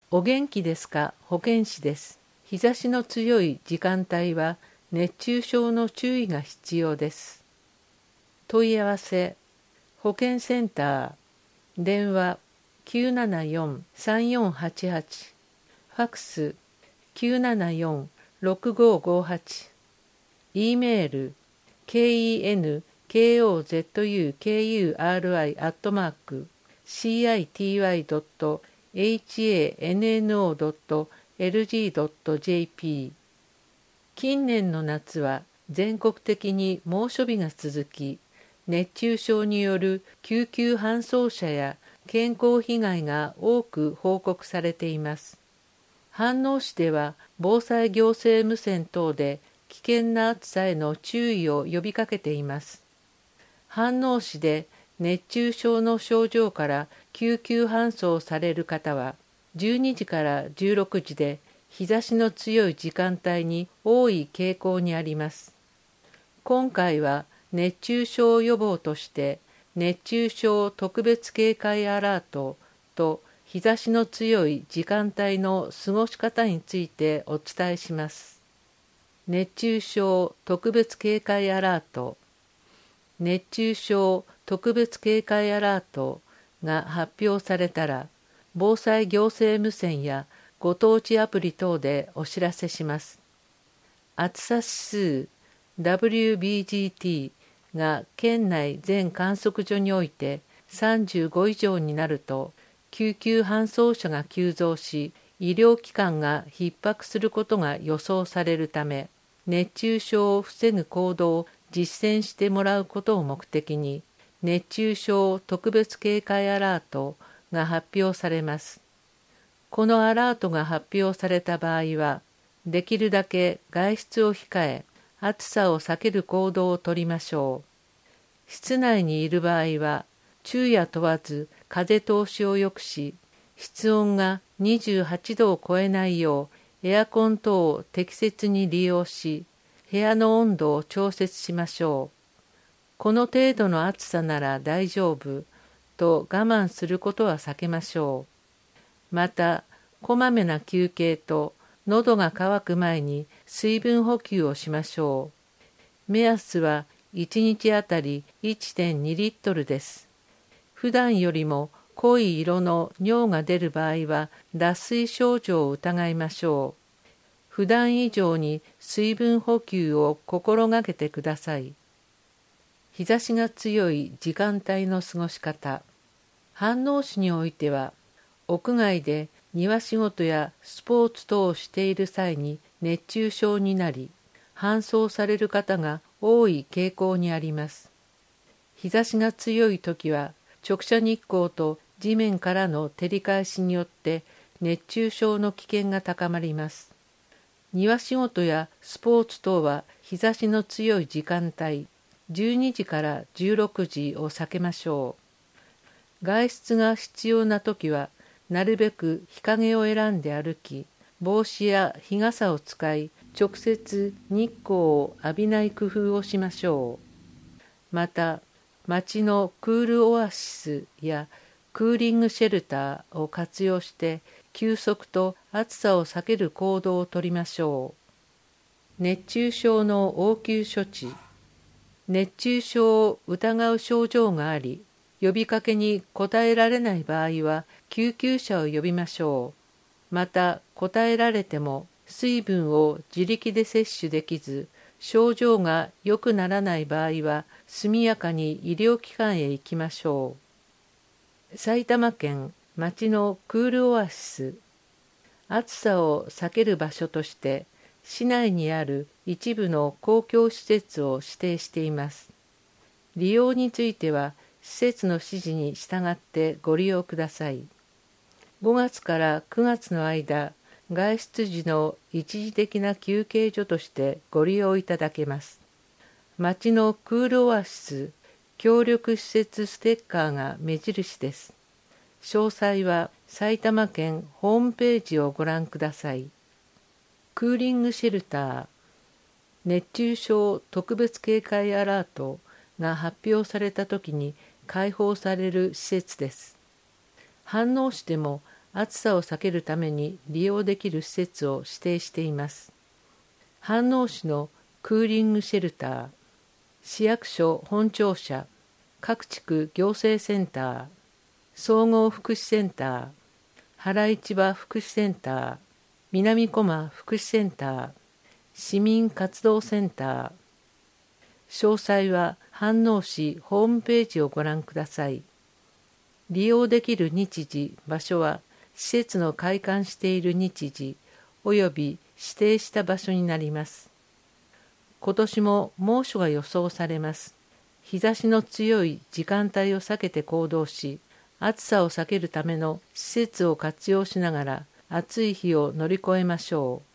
お元気ですか？保健師です。日差しの強い時間帯は熱中症の注意が必要です。問い合わせ、保健センター、電話 974-3488、ファクス 974-6558、E メール kenkoze.city.hanno.lg.jp。 近年の夏は全国的に猛暑日が続き、熱中症による救急搬送者や健康被害が多く報告されています。飯能市では防災行政無線等で危険な暑さへの注意を呼びかけています。飯能市で熱中症の症状から救急搬送される方は12時から16時で日差しの強い時間帯に多い傾向にあります。今回は熱中症予防として熱中症特別警戒アラートと日差しの強い時間帯の過ごし方についてお伝えします。熱中症特別警戒アラート。熱中症特別警戒アラートが発表されたら、防災行政無線やご当地アプリ等でお知らせします。暑さ指数 WBGT が県内全観測所において35以上になると、救急搬送者が急増し、医療機関が逼迫することが予想されるため、熱中症を防ぐ行動を実践してもらうことを目的に、熱中症特別警戒アラートが発表されます。このアラートが発表された場合は、できるだけ外出を控え、暑さを避ける行動をとりましょう。室内にいる場合は、昼夜問わず風通しを良くし、室温が28度を超えないようエアコン等を適切に利用し、部屋の温度を調節しましょう。この程度の暑さなら大丈夫と我慢することは避けましょう。また、こまめな休憩と喉が渇く前に水分補給をしましょう。目安は1日あたり 1.2 リットルです。普段よりも濃い色の尿が出る場合は脱水症状を疑いましょう。普段以上に水分補給を心がけてください。日差しが強い時間帯の過ごし方。飯能市においては、屋外で庭仕事やスポーツ等をしている際に熱中症になり、搬送される方が多い傾向にあります。日差しが強い時は、直射日光と地面からの照り返しによって熱中症の危険が高まります。庭仕事やスポーツ等は日差しの強い時間帯、12時から16時を避けましょう。外出が必要な時は、なるべく日陰を選んで歩き、帽子や日傘を使い、直接日光を浴びない工夫をしましょう。また、町のクールオアシスやクーリングシェルターを活用して休息と暑さを避ける行動をとりましょう。熱中症の応急処置。熱中症を疑う症状があり、呼びかけに応えられない場合は救急車を呼びましょう。また応えられても水分を自力で摂取できず、症状が良くならない場合は速やかに医療機関へ行きましょう。埼玉県町のクールオアシス。暑さを避ける場所として市内にある一部の公共施設を指定しています。利用については施設の指示に従ってご利用ください。5月から9月の間、外出時の一時的な休憩所としてご利用いただけます。町のクールオアシス協力施設ステッカーが目印です。詳細は埼玉県ホームページをご覧ください。クーリングシェルター。熱中症特別警戒アラートが発表されたときに開放される施設です。飯能市でも暑さを避けるために利用できる施設を指定しています。飯能市のクーリングシェルター、市役所本庁舎、各地区行政センター、総合福祉センター、原市場福祉センター、南小間福祉センター、市民活動センター。詳細は飯能市ホームページをご覧ください。利用できる日時、場所は施設の開館している日時および指定した場所になります。今年も猛暑が予想されます。日差しの強い時間帯を避けて行動し、暑さを避けるための施設を活用しながら暑い日を乗り越えましょう。